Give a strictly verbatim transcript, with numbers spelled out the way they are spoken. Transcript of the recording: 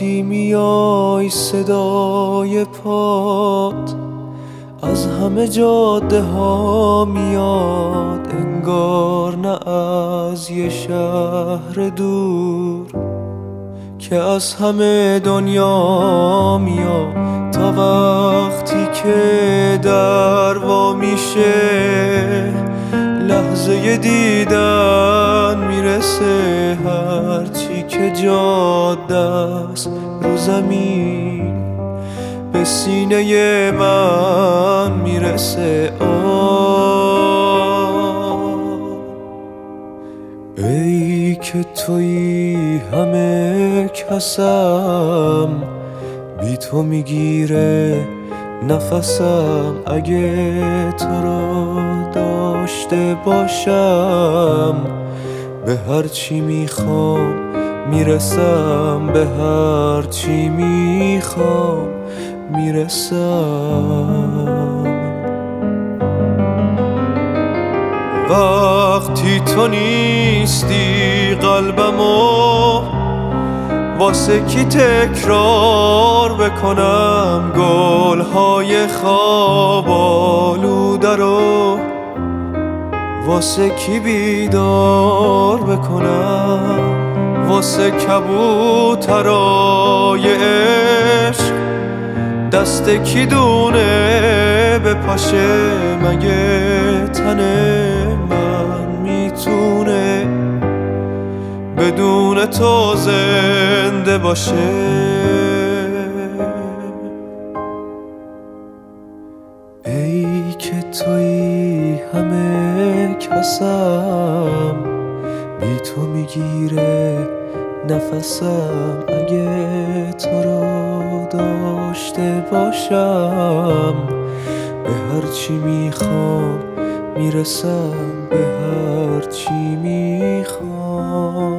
وقتی میای صدای پات از همه جاده ها میاد، انگار نه از یه شهر دور که از همه دنیا میاد. تا وقتی که در وا میشه لحظه دیدن میرسه، هرچی که جاده است رو زمین به سینه من میرسه. آه ای که تویی همه کسم، بی تو میگیره نفسم. اگه تو رو داشته باشم به هر چی میخوام میرسم، به هر چی میخوام میرسم. وقتی تو نیستی قلبمو واسه کی تکرار بکنم، گلهای خواب آلوده رو واسه کی بیدار بکنم، واسه کبوترای عشق دست کی دونه بپاشه. مگه تن من میتونه بدون تو زنده باشه؟ ای که تویی همه کسم، بی تو میگیره نفسم. اگه تو رو داشته باشم به هر چی میخوام میرسم، به هر چی میخوام